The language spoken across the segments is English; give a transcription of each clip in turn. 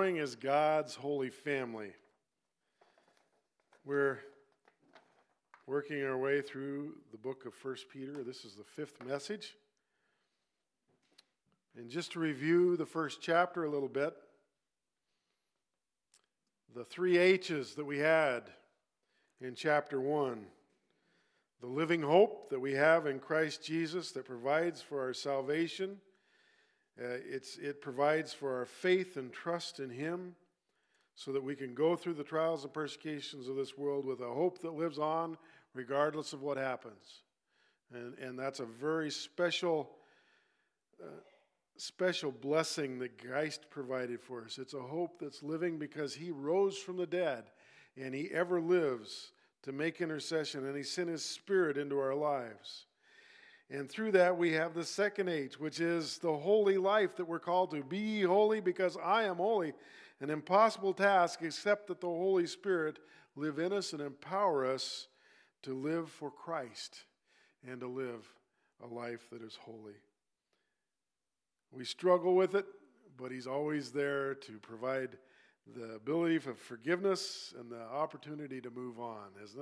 growing as God's holy family. We're working our way through the book of 1 Peter. This is the fifth message. And just to review the first chapter a little bit, the three H's that we had in chapter 1. The living hope that we have in Christ Jesus that provides for our salvation. It provides for our faith and trust in Him so that we can go through the trials and persecutions of this world with a hope that lives on regardless of what happens. And that's a very special blessing that Christ provided for us. It's a hope that's living because He rose from the dead and He ever lives to make intercession, and He sent His Spirit into our lives. And through that we have the second H, which is the holy life that we're called to. Be ye holy because I am holy. An impossible task, except that the Holy Spirit live in us and empower us to live for Christ and to live a life that is holy. We struggle with it, but He's always there to provide the ability for forgiveness and the opportunity to move on, isn't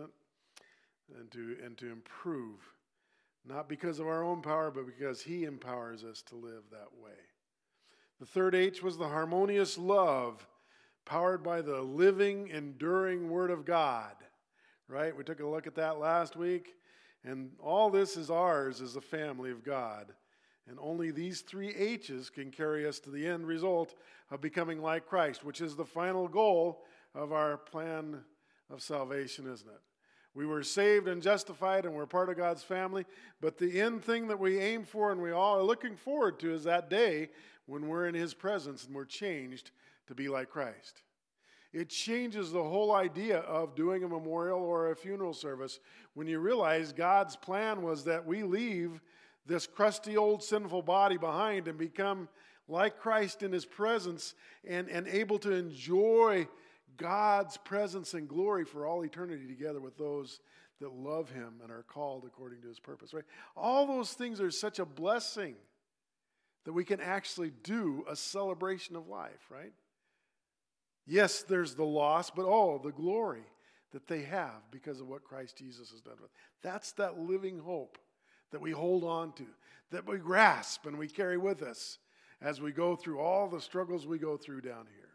it? And to improve. Not because of our own power, but because He empowers us to live that way. The third H was the harmonious love, powered by the living, enduring Word of God. Right? We took a look at that last week. And all this is ours as a family of God. And only these three H's can carry us to the end result of becoming like Christ, which is the final goal of our plan of salvation, isn't it? We were saved and justified and we're part of God's family, but the end thing that we aim for and we all are looking forward to is that day when we're in His presence and we're changed to be like Christ. It changes the whole idea of doing a memorial or a funeral service when you realize God's plan was that we leave this crusty old sinful body behind and become like Christ in His presence and able to enjoy God's presence and glory for all eternity together with those that love Him and are called according to His purpose, right? All those things are such a blessing that we can actually do a celebration of life, right? Yes, there's the loss, but the glory that they have because of what Christ Jesus has done with. That's that living hope that we hold on to, that we grasp and we carry with us as we go through all the struggles we go through down here.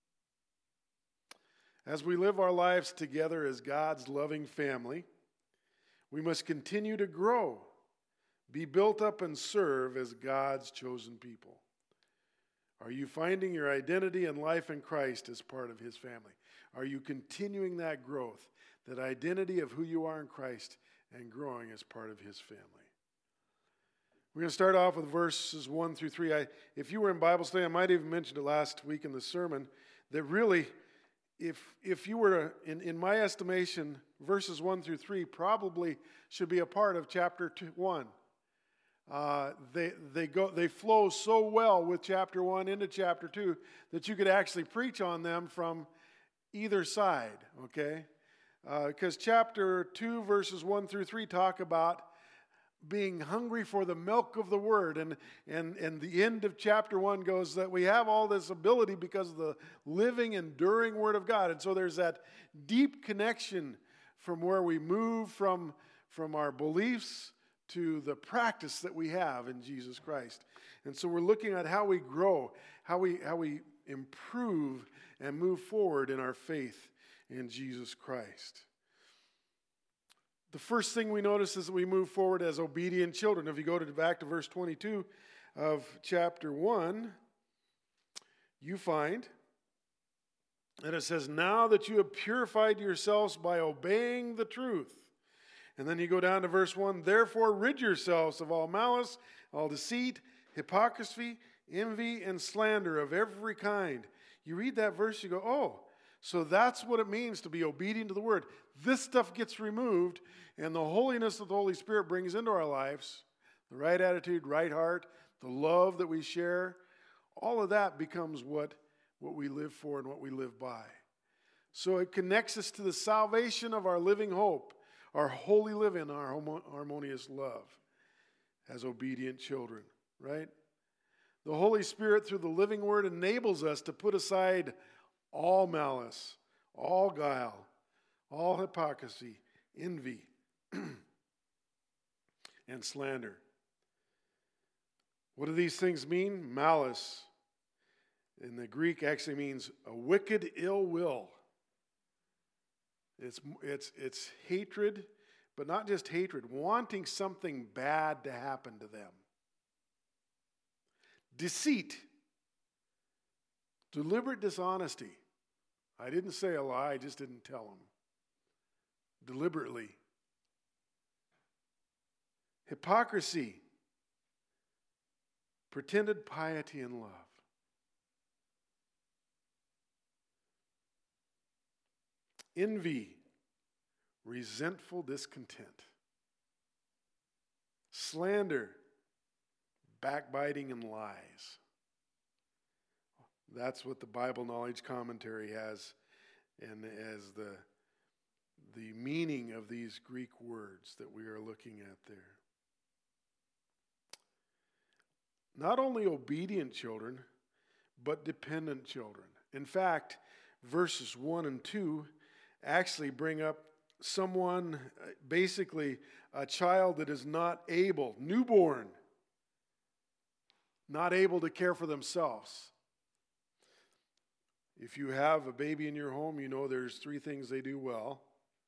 As we live our lives together as God's loving family, we must continue to grow, be built up and serve as God's chosen people. Are you finding your identity and life in Christ as part of His family? Are you continuing that growth, that identity of who you are in Christ and growing as part of His family? We're going to start off with verses 1 through 3. If you were in Bible study, I might have even mentioned it last week in the sermon, that really, if you were, in my estimation, verses 1 through 3 probably should be a part of chapter 1. They flow so well with chapter 1 into chapter 2 that you could actually preach on them from either side, okay? Because chapter 2, verses 1 through 3 talk about being hungry for the milk of the Word. And the end of chapter 1 goes that we have all this ability because of the living, enduring Word of God. And so there's that deep connection from where we move from our beliefs to the practice that we have in Jesus Christ. And so we're looking at how we grow, how we improve and move forward in our faith in Jesus Christ. The first thing we notice is that we move forward as obedient children. If you go back to verse 22 of chapter 1, you find that it says, now that you have purified yourselves by obeying the truth. And then you go down to verse 1, therefore rid yourselves of all malice, all deceit, hypocrisy, envy, and slander of every kind. You read that verse, you go, so that's what it means to be obedient to the Word. This stuff gets removed, and the holiness that the Holy Spirit brings into our lives, the right attitude, right heart, the love that we share, all of that becomes what we live for and what we live by. So it connects us to the salvation of our living hope, our holy living, our harmonious love as obedient children, right? The Holy Spirit, through the living word, enables us to put aside all malice, all guile, all hypocrisy, envy, and slander. What do these things mean? Malice in the Greek actually means a wicked ill will. It's hatred, but not just hatred, wanting something bad to happen to them. Deceit, deliberate dishonesty. I didn't say a lie, I just didn't tell them. Deliberately. Hypocrisy, pretended piety and love. Envy, resentful discontent. Slander, backbiting and lies. That's what the Bible Knowledge Commentary has, and as the meaning of these Greek words that we are looking at there. Not only obedient children, but dependent children. In fact, verses 1 and 2 actually bring up someone, basically a child that is not able, newborn, not able to care for themselves. If you have a baby in your home, you know there's 3 things they do well.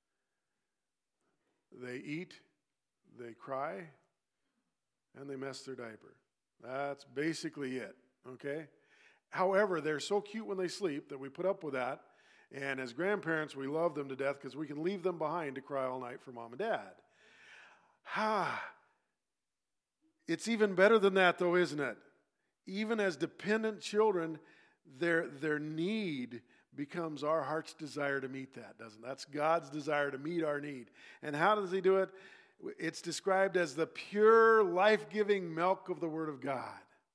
They eat, they cry, and they mess their diaper. That's basically it, okay? However, they're so cute when they sleep that we put up with that. And as grandparents, we love them to death because we can leave them behind to cry all night for mom and dad. It's even better than that, though, isn't it? Even as dependent children, their need becomes our heart's desire to meet that, doesn't it? That's God's desire to meet our need. And how does he do it? It's described as the pure, life-giving milk of the Word of God.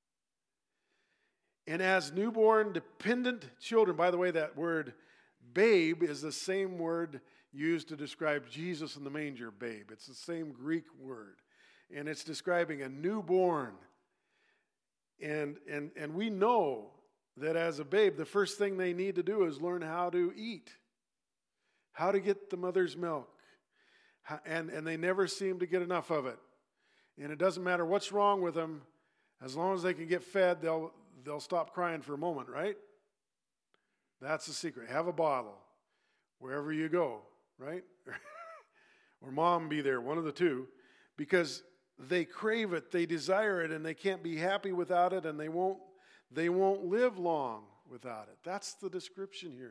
And as newborn, dependent children, by the way, that word babe is the same word used to describe Jesus in the manger, babe. It's the same Greek word. And it's describing a newborn. And we know that as a babe, the first thing they need to do is learn how to eat, how to get the mother's milk. And they never seem to get enough of it. And it doesn't matter what's wrong with them, as long as they can get fed, they'll stop crying for a moment, right? That's the secret. Have a bottle wherever you go, right? Or mom be there, one of the two, because they crave it, they desire it, and they can't be happy without it, and they won't live long without it. That's the description here.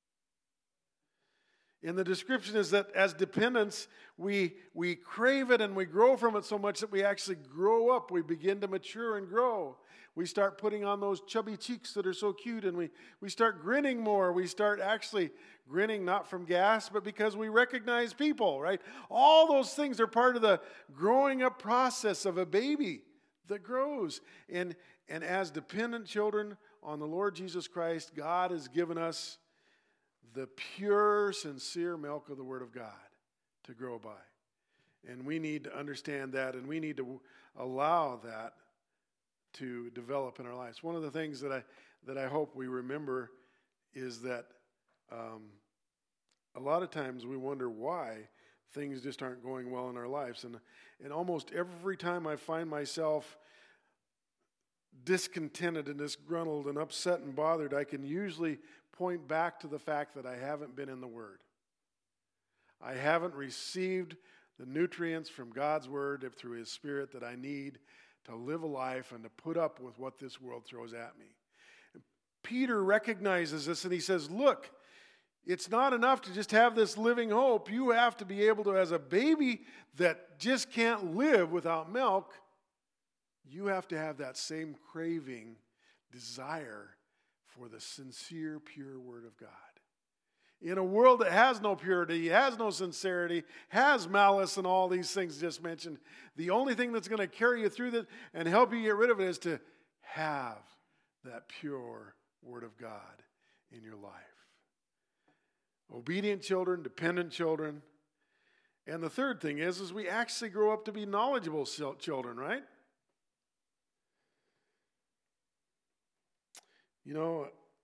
And the description is that as dependents, we crave it and we grow from it so much that we actually grow up. We begin to mature and grow. We start putting on those chubby cheeks that are so cute, and we start grinning more. We start actually grinning not from gas, but because we recognize people, right? All those things are part of the growing up process of a baby that grows. And as dependent children on the Lord Jesus Christ, God has given us the pure, sincere milk of the Word of God to grow by. And we need to understand that, and we need to allow that to develop in our lives. One of the things that I hope we remember is that a lot of times we wonder why things just aren't going well in our lives. And almost every time I find myself discontented and disgruntled and upset and bothered, I can usually point back to the fact that I haven't been in the Word. I haven't received the nutrients from God's Word through His Spirit that I need to live a life and to put up with what this world throws at me. And Peter recognizes this and he says, look, it's not enough to just have this living hope. You have to be able to, as a baby that just can't live without milk, you have to have that same craving, desire for the sincere, pure Word of God. In a world that has no purity, has no sincerity, has malice and all these things just mentioned, the only thing that's going to carry you through that and help you get rid of it is to have that pure Word of God in your life. Obedient children, dependent children. And the third thing is we actually grow up to be knowledgeable children, right? You know,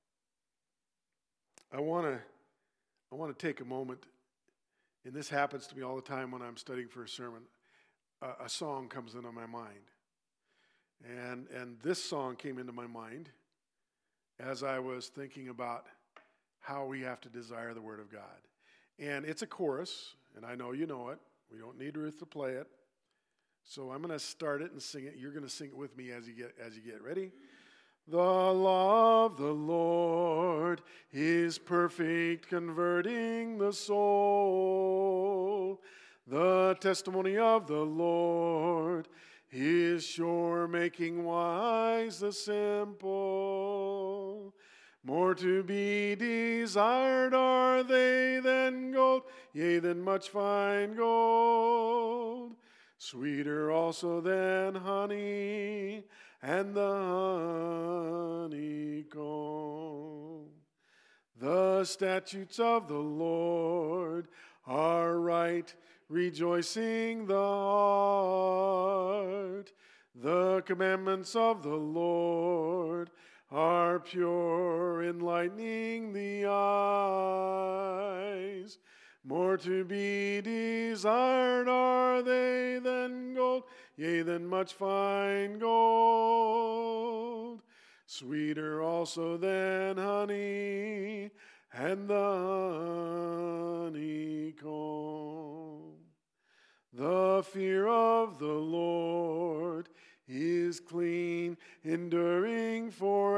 I want to take a moment, and this happens to me all the time when I'm studying for a sermon. A song comes into my mind. And this song came into my mind as I was thinking about how we have to desire the Word of God. And it's a chorus, and I know you know it. We don't need Ruth to play it. So I'm going to start it and sing it. You're going to sing it with me as you get ready. The law of the Lord is perfect, converting the soul. The testimony of the Lord is sure, making wise the simple. More to be desired are they than gold, yea, than much fine gold. Sweeter also than honey and the honeycomb. The statutes of the Lord are right, rejoicing the heart. The commandments of the Lord are pure, enlightening the eyes. More to be desired are they than gold, yea, than much fine gold. Sweeter also than honey and the honeycomb. The fear of the Lord is clean, enduring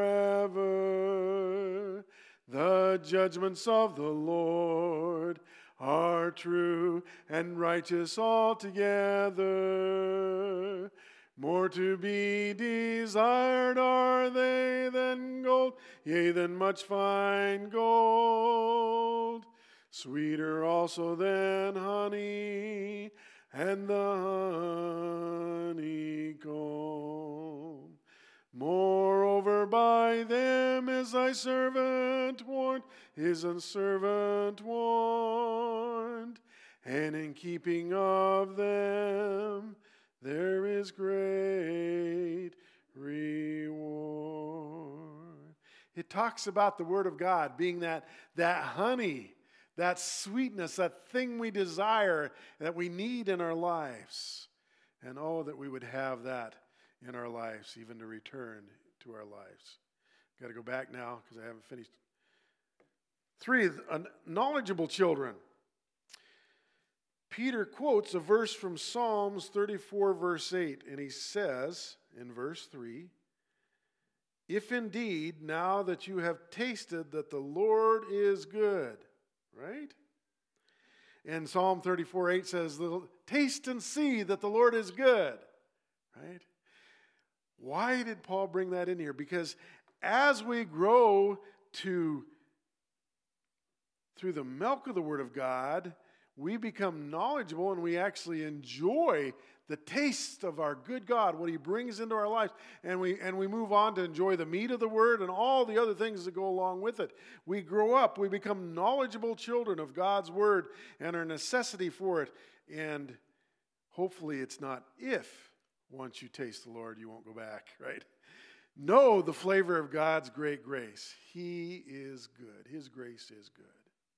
forever. The judgments of the Lord are true and righteous altogether. More to be desired are they than gold, yea, than much fine gold. Sweeter also than honey and the honeycomb. Moreover, by them is thy servant warned, is thy servant warned, and in keeping of them there is great reward. It talks about the Word of God being that honey, that sweetness, that thing we desire, that we need in our lives. And oh, that we would have that in our lives, even to return to our lives. Got to go back now because I haven't finished. 3, knowledgeable children. Peter quotes a verse from Psalms 34, verse 8, and he says in verse 3, if indeed now that you have tasted that the Lord is good, right? And Psalm 34, 8 says, taste and see that the Lord is good, right? Why did Paul bring that in here? Because as we grow through the milk of the Word of God, we become knowledgeable and we actually enjoy the taste of our good God, what He brings into our lives. And we move on to enjoy the meat of the Word and all the other things that go along with it. We grow up, we become knowledgeable children of God's Word and our necessity for it. And hopefully it's not if once you taste the Lord, you won't go back, right? Know the flavor of God's great grace. He is good. His grace is good.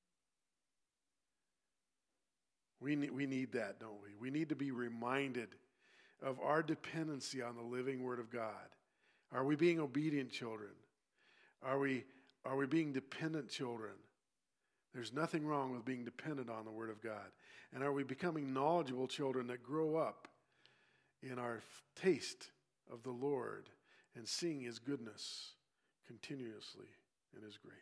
We need that, don't we? We need to be reminded of our dependency on the living Word of God. Are we being obedient children? Are we being dependent children? There's nothing wrong with being dependent on the Word of God. And are we becoming knowledgeable children that grow up in our taste of the Lord and seeing His goodness continuously in His grace?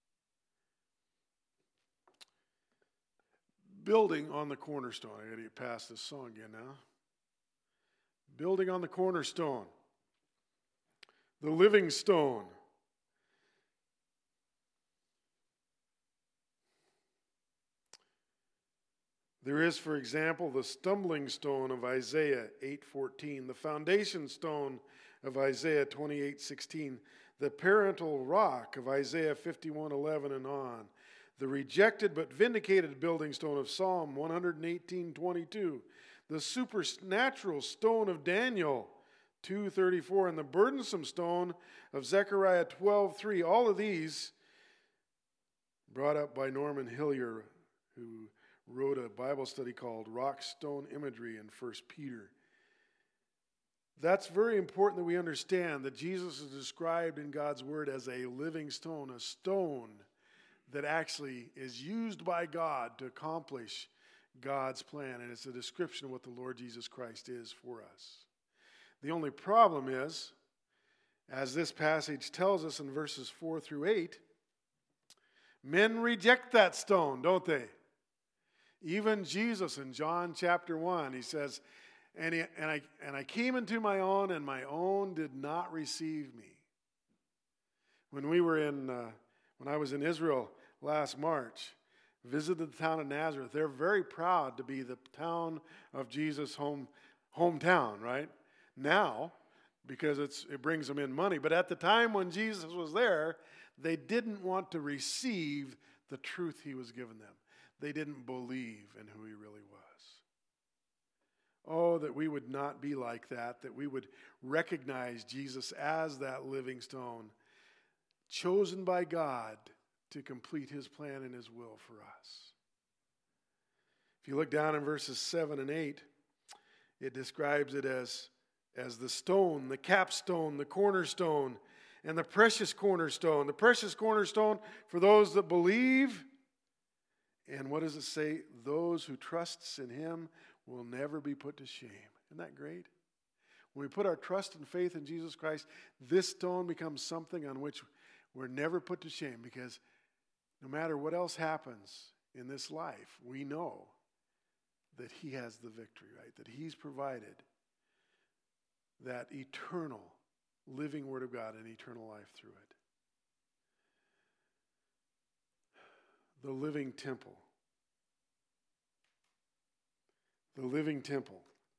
Building on the cornerstone. I got to get past this song again now. Building on the cornerstone. The living stone. There is, for example, the stumbling stone of Isaiah 8:14, the foundation stone of Isaiah 28:16, the parental rock of Isaiah 51:11 and on, the rejected but vindicated building stone of Psalm 118:22, the supernatural stone of Daniel, 2:34, and the burdensome stone of Zechariah 12:3. All of these brought up by Norman Hillier, who wrote a Bible study called Rock Stone Imagery in 1 Peter. That's very important that we understand that Jesus is described in God's Word as a living stone, a stone that actually is used by God to accomplish God's plan. And it's a description of what the Lord Jesus Christ is for us. The only problem is, as this passage tells us in verses 4 through 8, men reject that stone, don't they? Even Jesus in John chapter 1, he says, and I came into my own, and my own did not receive me. When I was in Israel last March, visited the town of Nazareth. They're very proud to be the town of Jesus' hometown, right? Now, because it brings them in money. But at the time when Jesus was there, they didn't want to receive the truth he was giving them. They didn't believe in who he really was. Oh, that we would not be like that, that we would recognize Jesus as that living stone, chosen by God to complete his plan and his will for us. If you look down in verses 7 and 8, it describes it as the stone, the capstone, the cornerstone, and the precious cornerstone. The precious cornerstone for those that believe. And what does it say? Those who trust in him will never be put to shame. Isn't that great? When we put our trust and faith in Jesus Christ, this stone becomes something on which we're never put to shame, because no matter what else happens in this life, we know that he has the victory, right? That he's provided that eternal living Word of God and eternal life through it. The living temple. The living temple.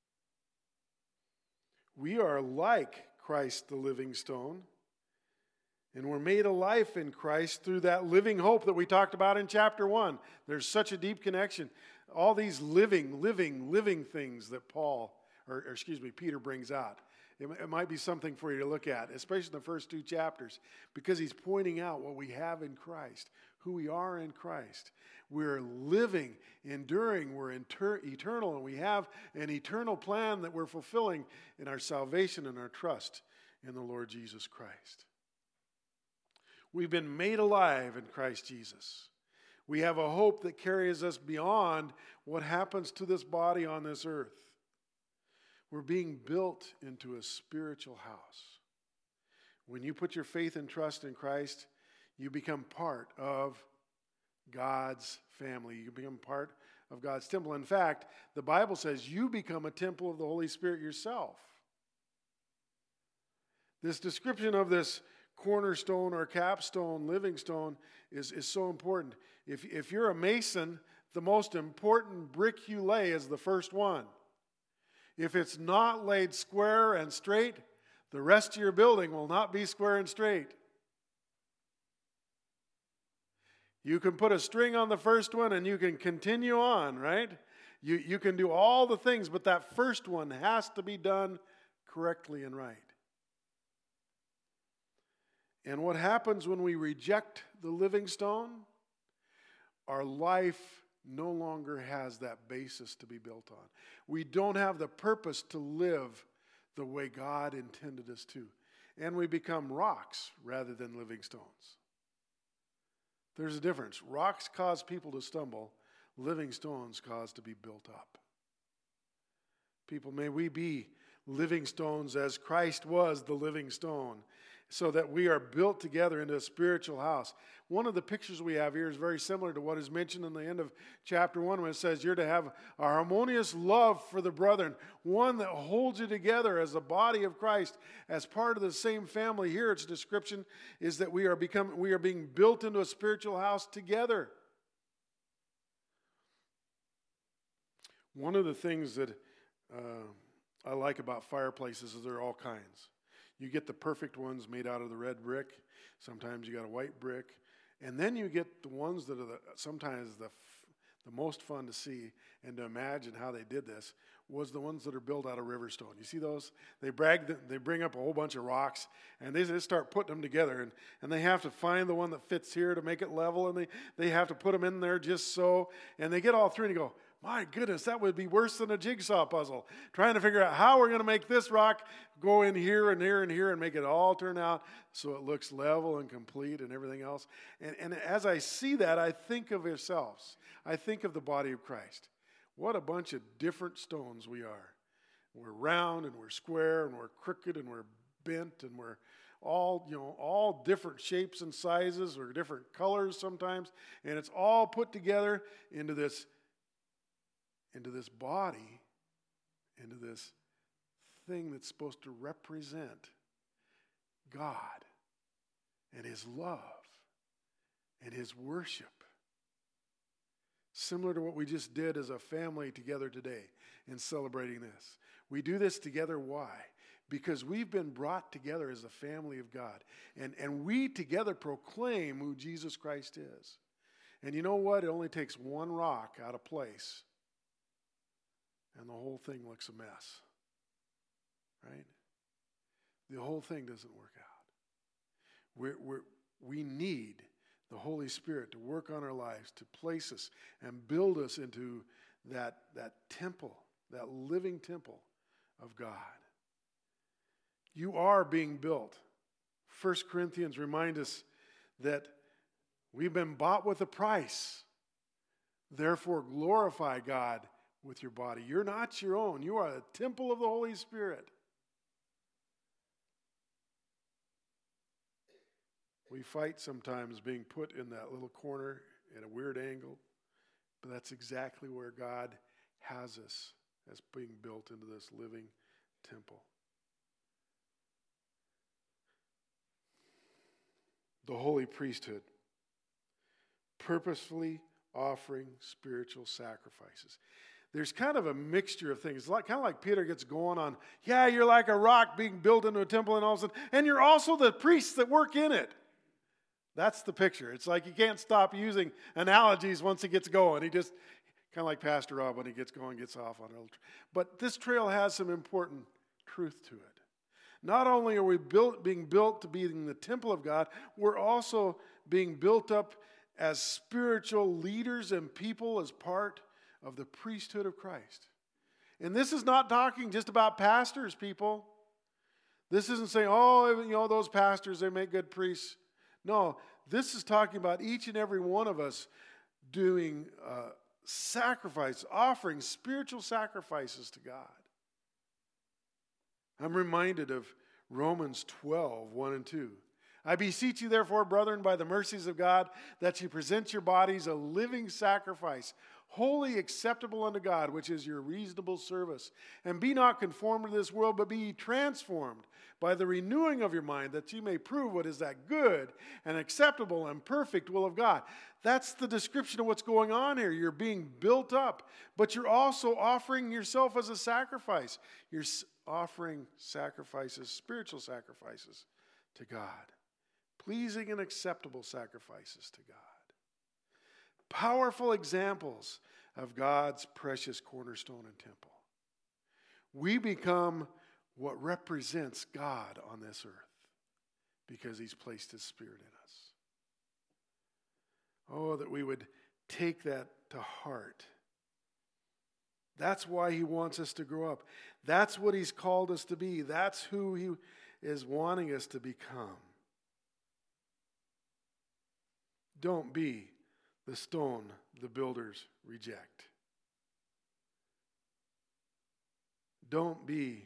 We are like Christ, the living stone, and we're made alive in Christ through that living hope that we talked about in chapter 1. There's such a deep connection. All these living things that Peter brings out. It might be something for you to look at, especially in the first 2 chapters, because he's pointing out what we have in Christ, who we are in Christ. We're living, enduring, we're eternal, and we have an eternal plan that we're fulfilling in our salvation and our trust in the Lord Jesus Christ. We've been made alive in Christ Jesus. We have a hope that carries us beyond what happens to this body on this earth. We're being built into a spiritual house. When you put your faith and trust in Christ, you become part of God's family. You become part of God's temple. In fact, the Bible says you become a temple of the Holy Spirit yourself. This description of this cornerstone or capstone, living stone, is so important. If you're a mason, the most important brick you lay is the first one. If it's not laid square and straight, the rest of your building will not be square and straight. You can put a string on the first one and you can continue on, right? You can do all the things, but that first one has to be done correctly and right. And what happens when we reject the living stone? Our life no longer has that basis to be built on. We don't have the purpose to live the way God intended us to. And we become rocks rather than living stones. There's a difference. Rocks cause people to stumble. Living stones cause to be built up. People, may we be living stones as Christ was the living stone, so that we are built together into a spiritual house. One of the pictures we have here is very similar to what is mentioned in the end of chapter 1, when it says you're to have a harmonious love for the brethren, one that holds you together as the body of Christ, as part of the same family. Here its description is that we are being built into a spiritual house together. One of the things that I like about fireplaces is there are all kinds. You get the perfect ones made out of the red brick. Sometimes you got a white brick. And then you get the ones that are sometimes the most fun to see and to imagine how they did this. was the ones that are built out of river stone. You see those? They bring up a whole bunch of rocks, and they just start putting them together, and they have to find the one that fits here to make it level, and they have to put them in there just so, and they get all through, and you go, my goodness, that would be worse than a jigsaw puzzle, trying to figure out how we're going to make this rock go in here and here and here and make it all turn out so it looks level and complete and everything else. And as I see that, I think of ourselves. I think of the body of Christ. What a bunch of different stones we are. We're round and we're square and we're crooked and we're bent and we're all different shapes and sizes or different colors sometimes. And it's all put together into this body, into this thing that's supposed to represent God and His love and His worship. Similar to what we just did as a family together today in celebrating this. We do this together. Why? Because we've been brought together as a family of God. And we together proclaim who Jesus Christ is. And you know what? It only takes one rock out of place, and the whole thing looks a mess. Right? The whole thing doesn't work out. We need the Holy Spirit to work on our lives, to place us and build us into that temple, that living temple of God. You are being built. 1 Corinthians reminds us that we've been bought with a price. Therefore, glorify God with your body. You're not your own. You are a temple of the Holy Spirit. We fight sometimes being put in that little corner at a weird angle, but that's exactly where God has us, as being built into this living temple. The holy priesthood, purposefully offering spiritual sacrifices. There's kind of a mixture of things. It's kind of like Peter gets going on, yeah, you're like a rock being built into a temple and all of a sudden, and you're also the priests that work in it. That's the picture. It's like he can't stop using analogies once he gets going. He just, kind of like Pastor Rob, when he gets going, gets off on it. But this trail has some important truth to it. Not only are we being built to be in the temple of God, we're also being built up as spiritual leaders and people as part of the priesthood of Christ. And this is not talking just about pastors, people. This isn't saying, those pastors, they make good priests. No, this is talking about each and every one of us doing sacrifice, offering spiritual sacrifices to God. I'm reminded of Romans 12, 1 and 2. I beseech you, therefore, brethren, by the mercies of God, that you present your bodies a living sacrifice, wholly acceptable unto God, which is your reasonable service. And be not conformed to this world, but be ye transformed by the renewing of your mind, that you may prove what is that good and acceptable and perfect will of God. That's the description of what's going on here. You're being built up, but you're also offering yourself as a sacrifice. You're offering sacrifices, spiritual sacrifices to God. Pleasing and acceptable sacrifices to God. Powerful examples of God's precious cornerstone and temple. We become what represents God on this earth because He's placed His Spirit in us. Oh, that we would take that to heart. That's why He wants us to grow up. That's what He's called us to be. That's who He is wanting us to become. Don't be the stone the builders reject. Don't be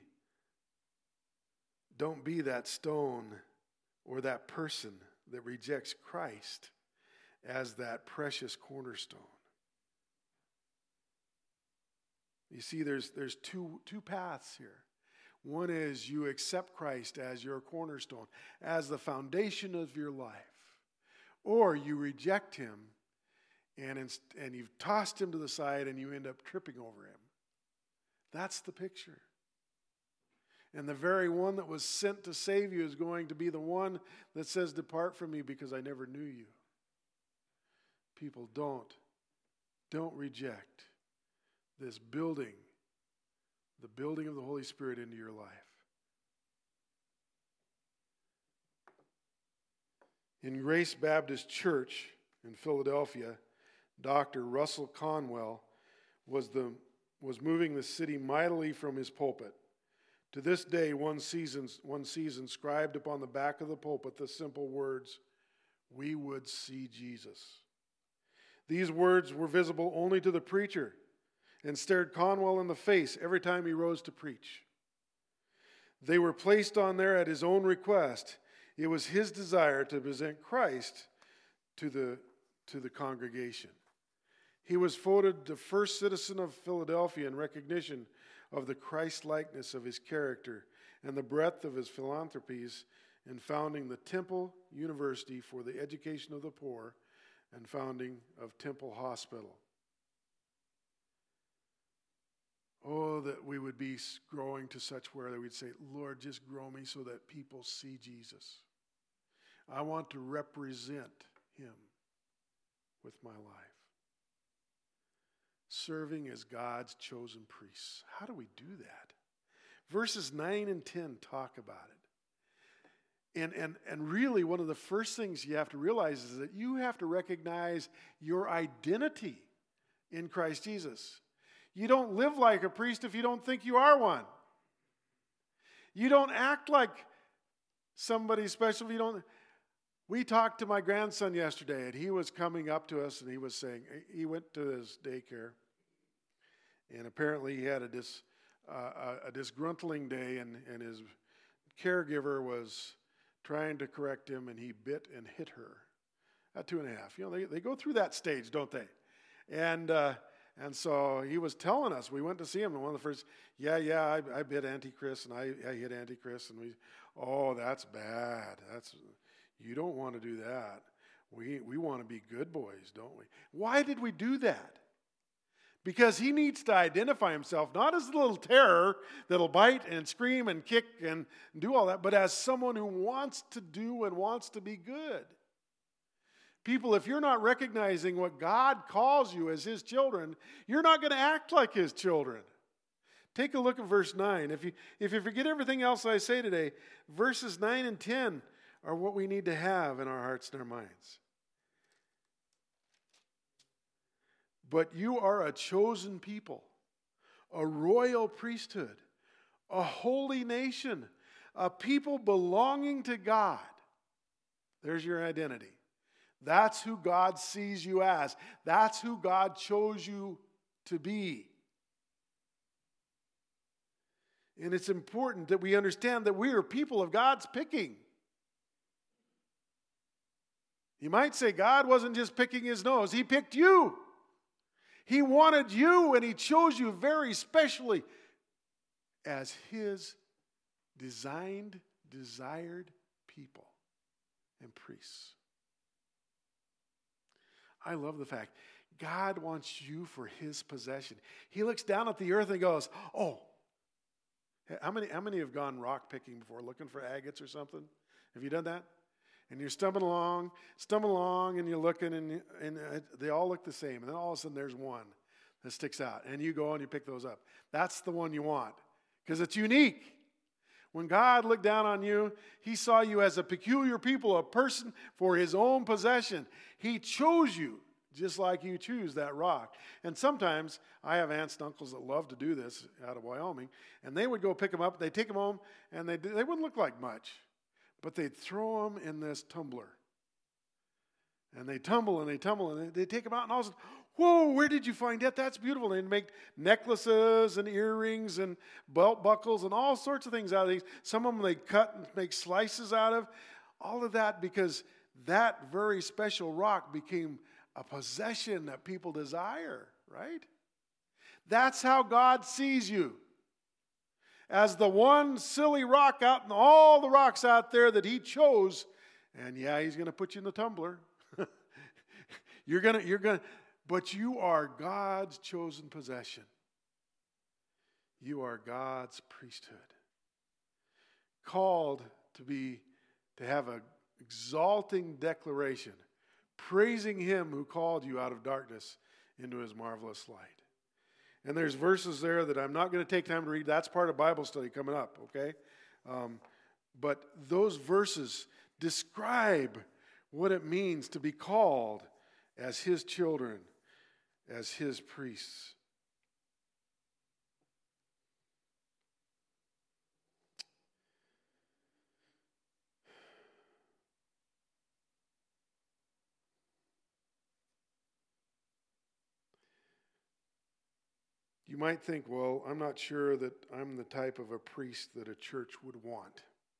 that stone or that person that rejects Christ as that precious cornerstone. You see, there's two paths here. One is you accept Christ as your cornerstone, as the foundation of your life. Or you reject Him and you've tossed Him to the side and you end up tripping over Him. That's the picture. And the very one that was sent to save you is going to be the one that says, depart from me because I never knew you. People, don't reject this building the building of the Holy Spirit into your life. In Grace Baptist Church in Philadelphia, Dr. Russell Conwell was moving the city mightily from his pulpit. To this day, one sees inscribed upon the back of the pulpit the simple words, "We would see Jesus." These words were visible only to the preacher and stared Conwell in the face every time he rose to preach. They were placed on there at his own request. It was his desire to present Christ to the congregation. He was voted the first citizen of Philadelphia in recognition of the Christ-likeness of his character and the breadth of his philanthropies in founding the Temple University for the Education of the Poor and founding of Temple Hospital. Oh, that we would be growing to such where that we'd say, Lord, just grow me so that people see Jesus. I want to represent him with my life. Serving as God's chosen priests. How do we do that? Verses 9 and 10 talk about it. And really one of the first things you have to realize is that you have to recognize your identity in Christ Jesus. You don't live like a priest if you don't think you are one. You don't act like somebody special if you don't. We talked to my grandson yesterday, and he was coming up to us, and he was saying, he went to his daycare, and apparently he had a disgruntling day, and his caregiver was trying to correct him, and he bit and hit her at 2.5. You know, they go through that stage, don't they? And so he was telling us, we went to see him, and one of the first, I bit Auntie Chris, and I hit Auntie Chris, and that's bad. You don't want to do that. We want to be good boys, don't we? Why did we do that? Because he needs to identify himself not as a little terror that'll bite and scream and kick and do all that, but as someone who wants to do and wants to be good. People, if you're not recognizing what God calls you as his children, you're not going to act like his children. Take a look at verse 9. If you forget everything else I say today, verses 9 and 10 are what we need to have in our hearts and our minds. But you are a chosen people, a royal priesthood, a holy nation, a people belonging to God. There's your identity. That's who God sees you as. That's who God chose you to be. And it's important that we understand that we are people of God's picking. You might say God wasn't just picking his nose. He picked you. He wanted you, and he chose you very specially as his desired people and priests. I love the fact God wants you for his possession. He looks down at the earth and goes, oh, how many have gone rock picking before, looking for agates or something? Have you done that? And you're stumbling along, and you're looking, and they all look the same. And then all of a sudden, there's one that sticks out. And you go and you pick those up. That's the one you want because it's unique. When God looked down on you, he saw you as a peculiar people, a person for his own possession. He chose you just like you choose that rock. And sometimes I have aunts and uncles that love to do this out of Wyoming, and they would go pick them up. They'd take them home, and they wouldn't look like much. But they'd throw them in this tumbler. And they tumble and they take them out, and all of a sudden, whoa, where did you find that? That's beautiful. And they'd make necklaces and earrings and belt buckles and all sorts of things out of these. Some of them they cut and make slices out of. All of that because that very special rock became a possession that people desire, right? That's how God sees you. As the one silly rock out in all the rocks out there that he chose. And yeah, he's going to put you in the tumbler. But you are God's chosen possession. You are God's priesthood. Called to have an exalting declaration, praising him who called you out of darkness into his marvelous light. And there's verses there that I'm not going to take time to read. That's part of Bible study coming up, okay? But those verses describe what it means to be called as his children, as his priests. You might think, well, I'm not sure that I'm the type of a priest that a church would want.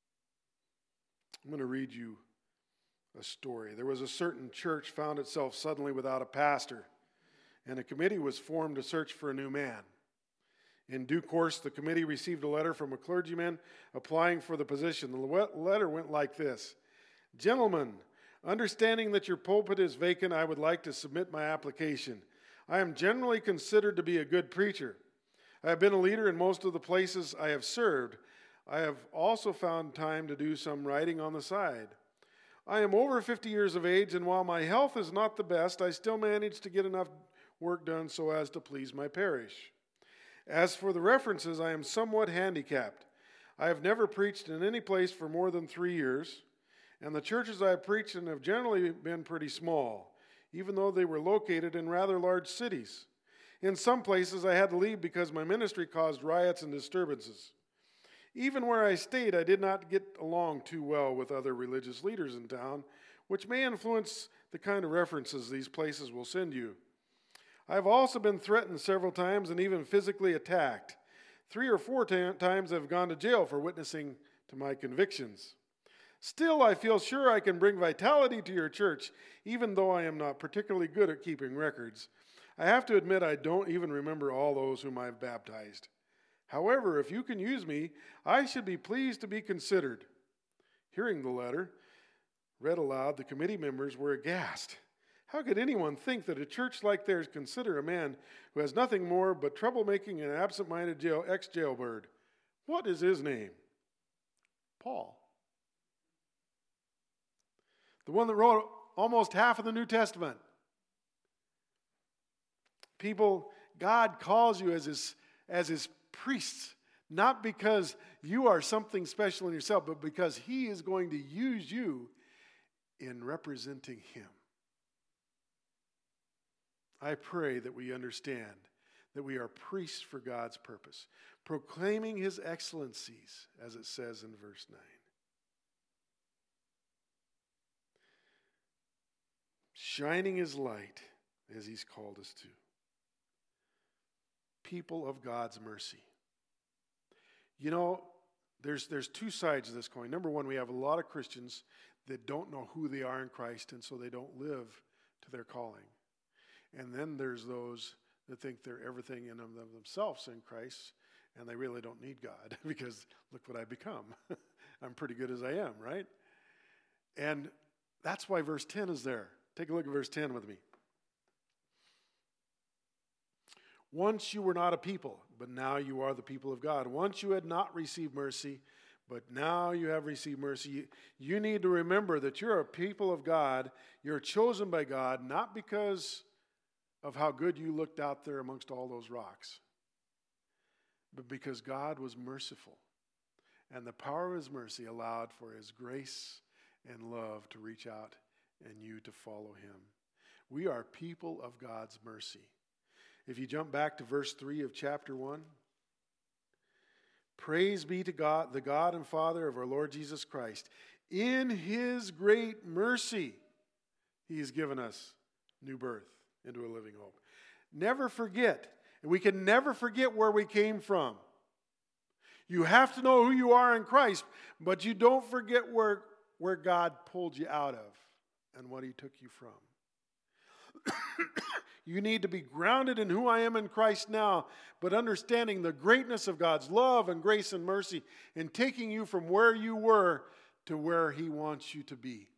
I'm going to read you a story. There was a certain church found itself suddenly without a pastor, and a committee was formed to search for a new man. In due course, the committee received a letter from a clergyman applying for the position. The letter went like this: "Gentlemen, understanding that your pulpit is vacant, I would like to submit my application. I am generally considered to be a good preacher. I have been a leader in most of the places I have served. I have also found time to do some writing on the side. I am over 50 years of age, and while my health is not the best, I still manage to get enough work done so as to please my parish. As for the references, I am somewhat handicapped. I have never preached in any place for more than 3 years, and the churches I have preached in have generally been pretty small, even though they were located in rather large cities. In some places, I had to leave because my ministry caused riots and disturbances. Even where I stayed, I did not get along too well with other religious leaders in town, which may influence the kind of references these places will send you. I have also been threatened several times and even physically attacked. 3 or 4 times I've gone to jail for witnessing to my convictions. Still, I feel sure I can bring vitality to your church, even though I am not particularly good at keeping records. I have to admit I don't even remember all those whom I've baptized. However, if you can use me, I should be pleased to be considered." Hearing the letter read aloud, the committee members were aghast. How could anyone think that a church like theirs consider a man who has nothing more but troublemaking and absent-minded ex-jailbird? What is his name? Paul. The one that wrote almost half of the New Testament. People, God calls you as his priests, not because you are something special in yourself, but because he is going to use you in representing him. I pray that we understand that we are priests for God's purpose, proclaiming his excellencies, as it says in verse 9. Shining his light as he's called us to. People of God's mercy. You know, there's 2 sides of this coin. Number one, we have a lot of Christians that don't know who they are in Christ, and so they don't live to their calling. And then there's those that think they're everything in themselves in Christ, and they really don't need God because look what I've become. I'm pretty good as I am, right? And that's why verse 10 is there. Take a look at verse 10 with me. Once you were not a people, but now you are the people of God. Once you had not received mercy, but now you have received mercy. You need to remember that you're a people of God. You're chosen by God, not because of how good you looked out there amongst all those rocks, but because God was merciful. And the power of his mercy allowed for his grace and love to reach out and you to follow him. We are people of God's mercy. If you jump back to verse 3 of chapter 1, praise be to God, the God and Father of our Lord Jesus Christ. In his great mercy, he has given us new birth into a living hope. Never forget, and we can never forget where we came from. You have to know who you are in Christ, but you don't forget where God pulled you out of and what he took you from. You need to be grounded in who I am in Christ now, but understanding the greatness of God's love and grace and mercy in taking you from where you were to where he wants you to be.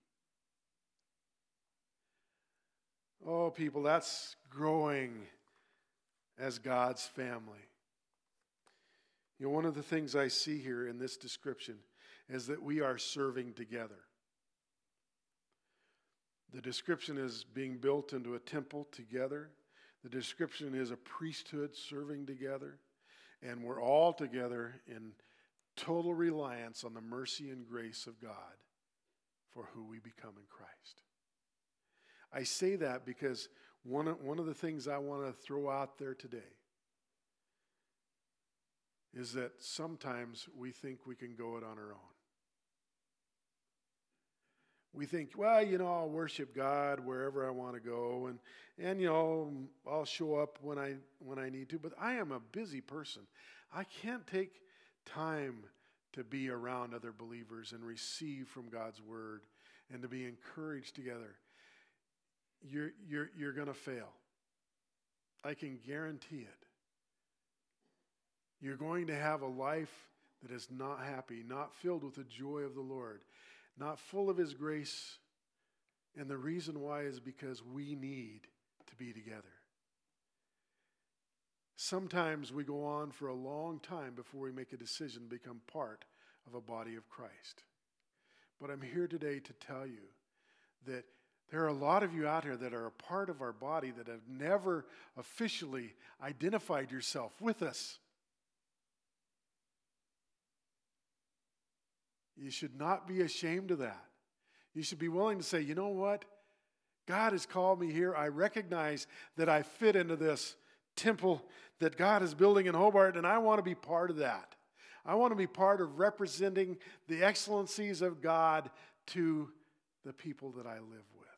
Oh, people, that's growing as God's family. You know, one of the things I see here in this description is that we are serving together. The description is being built into a temple together. The description is a priesthood serving together, and we're all together in total reliance on the mercy and grace of God for who we become in Christ. I say that because one of the things I want to throw out there today is that sometimes we think we can go it on our own. We think, well, I'll worship God wherever I want to go, and I'll show up when I need to. But I am a busy person. I can't take time to be around other believers and receive from God's word and to be encouraged together. You're going to fail. I can guarantee it. You're going to have a life that is not happy, not filled with the joy of the Lord, not full of His grace. And the reason why is because we need to be together. Sometimes we go on for a long time before we make a decision to become part of a body of Christ. But I'm here today to tell you that there are a lot of you out here that are a part of our body that have never officially identified yourself with us. You should not be ashamed of that. You should be willing to say, you know what? God has called me here. I recognize that I fit into this temple that God is building in Hobart, and I want to be part of that. I want to be part of representing the excellencies of God to the people that I live with.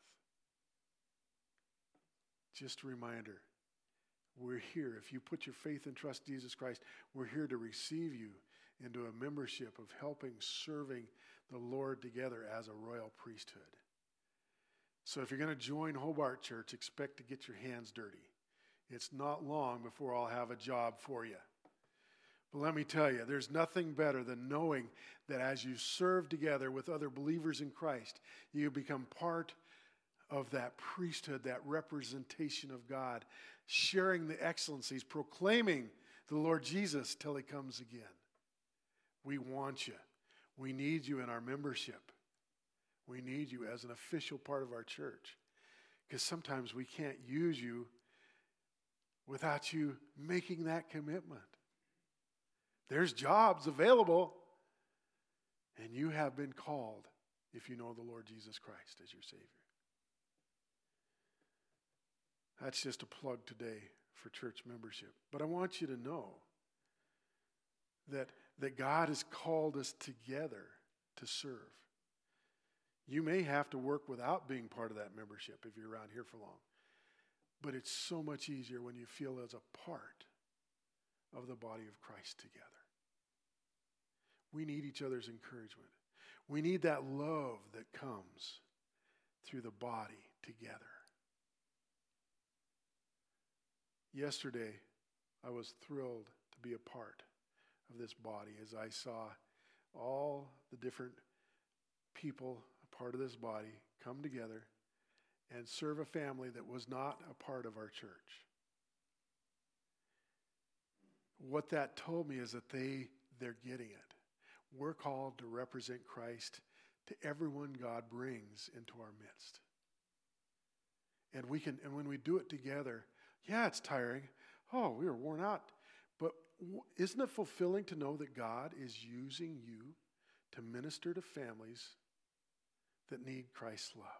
Just a reminder, we're here. If you put your faith and trust in Jesus Christ, we're here to receive you into a membership of helping, serving the Lord together as a royal priesthood. So if you're going to join Hobart Church, expect to get your hands dirty. It's not long before I'll have a job for you. But let me tell you, there's nothing better than knowing that as you serve together with other believers in Christ, you become part of that priesthood, that representation of God, sharing the excellencies, proclaiming the Lord Jesus till He comes again. We want you. We need you in our membership. We need you as an official part of our church. Because sometimes we can't use you without you making that commitment. There's jobs available, and you have been called if you know the Lord Jesus Christ as your Savior. That's just a plug today for church membership. But I want you to know that God has called us together to serve. You may have to work without being part of that membership if you're around here for long. But it's so much easier when you feel as a part of the body of Christ together. We need each other's encouragement. We need that love that comes through the body together. Yesterday, I was thrilled to be a part of this body as I saw all the different people, a part of this body, come together and serve a family that was not a part of our church. What that told me is that they're getting it. We're called to represent Christ to everyone God brings into our midst. And when we do it together, yeah, it's tiring. Oh, we were worn out. But isn't it fulfilling to know that God is using you to minister to families that need Christ's love?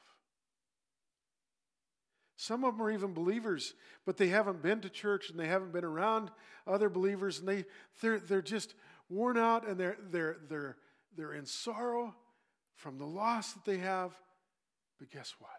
Some of them are even believers, but they haven't been to church and they haven't been around other believers, and they're just worn out, and they're in sorrow from the loss that they have. But guess what?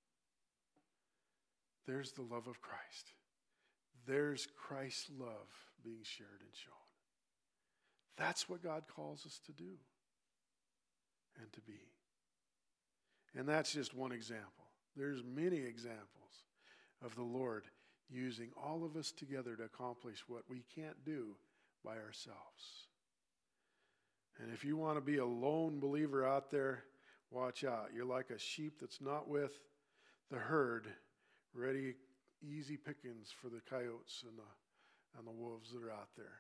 There's the love of Christ. There's Christ's love being shared and shown. That's what God calls us to do and to be. And that's just one example. There's many examples of the Lord using all of us together to accomplish what we can't do by ourselves. And if you want to be a lone believer out there, watch out. You're like a sheep that's not with the herd, ready, easy pickings for the coyotes and the wolves that are out there.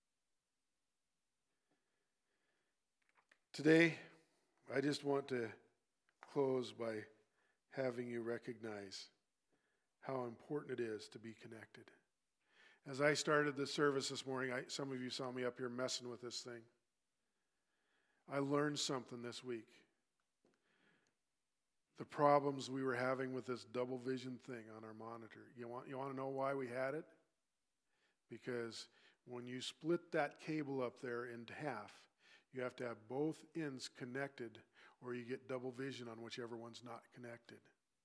Today, I just want to close by having you recognize how important it is to be connected. As I started the service this morning, some of you saw me up here messing with this thing. I learned something this week. The problems we were having with this double vision thing on our monitor. You want to know why we had it? Because when you split that cable up there into half, you have to have both ends connected or you get double vision on whichever one's not connected.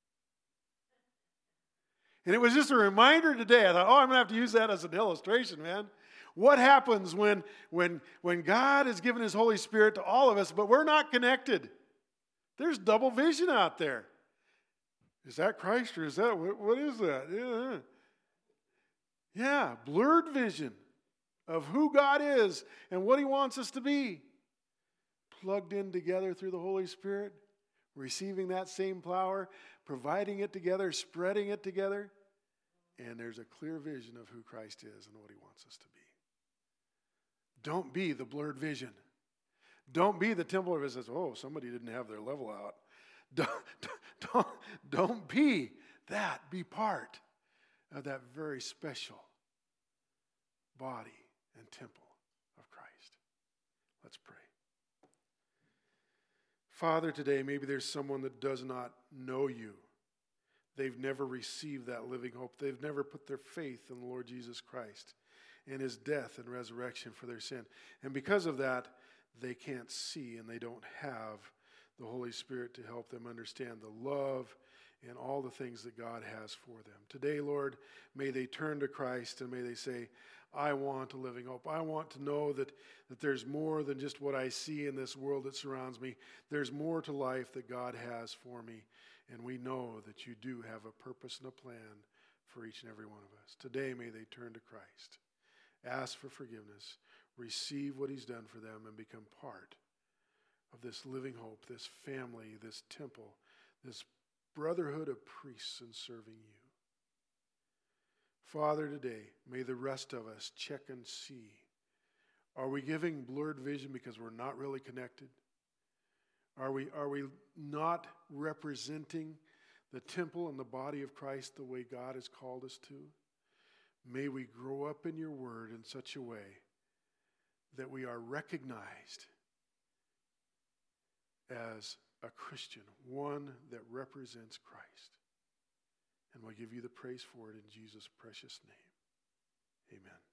And it was just a reminder today. I thought, I'm going to have to use that as an illustration, man. What happens when God has given His Holy Spirit to all of us, but we're not connected? There's double vision out there. Is that Christ or is that, what is that? Yeah, blurred vision of who God is and what He wants us to be. Plugged in together through the Holy Spirit, receiving that same power, providing it together, spreading it together, and there's a clear vision of who Christ is and what He wants us to be. Don't be the blurred vision. Don't be the temple of it says, somebody didn't have their level out. Don't be that. Be part of that very special body and temple of Christ. Let's pray. Father, today maybe there's someone that does not know You. They've never received that living hope. They've never put their faith in the Lord Jesus Christ and His death and resurrection for their sin. And because of that, they can't see and they don't have the Holy Spirit to help them understand the love and all the things that God has for them. Today, Lord, may they turn to Christ and may they say, I want a living hope. I want to know that there's more than just what I see in this world that surrounds me. There's more to life that God has for me. And we know that You do have a purpose and a plan for each and every one of us. Today, may they turn to Christ, ask for forgiveness, receive what He's done for them, and become part of this living hope, this family, this temple, this brotherhood of priests in serving You. Father, today, may the rest of us check and see. Are we giving blurred vision because we're not really connected? Are we not representing the temple and the body of Christ the way God has called us to? May we grow up in Your word in such a way that we are recognized as a Christian, one that represents Christ. And we'll give You the praise for it in Jesus' precious name. Amen.